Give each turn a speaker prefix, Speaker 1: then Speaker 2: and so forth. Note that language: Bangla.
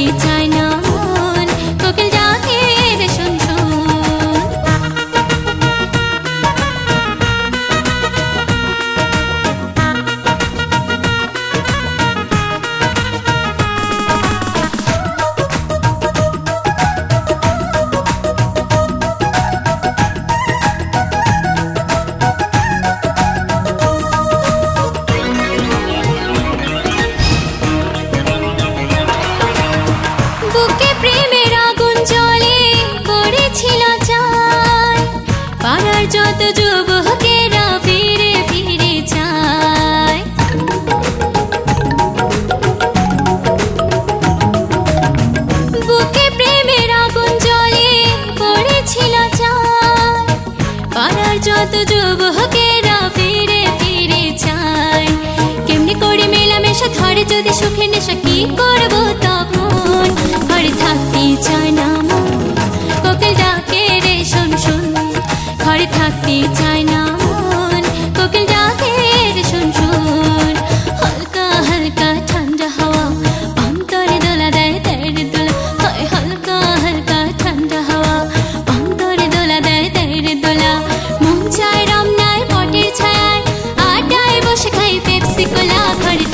Speaker 1: চায় না মন, কোকিল ডাকে রে শোন শোন। বুকে প্রেমের আগুন জ্বলে করেছিল চাই, পাড়ার যত যুবকেরা ফিরে ফিরে চায়। বুকে প্রেমের আগুন জ্বলে করেছিল চাই, পাড়ার যত যুবকেরা ফিরে ফিরে চায়। কেমনি করে মেলামেশা ধরে যদি সুখে নেশা, কি করবো তখন? ঘরে থাকতে চায় না মন, কোকিল ডাকে রে শোন শোন। ঘরে থাকতে চায় না মন, কোকিল ডাকে রে শোন শোন। হালকা হালকা ঠান্ডা হাওয়া অন্তরে দোলা দেয় তের দোলা, হয় হালকা হালকা ঠান্ডা হাওয়া অন্তরে দোলা দেয় তের দোলা। মন চায় রমনায় বটের ছায়ায়, আড্ডায় বসে খাই পেপসি কোলা। ঘরে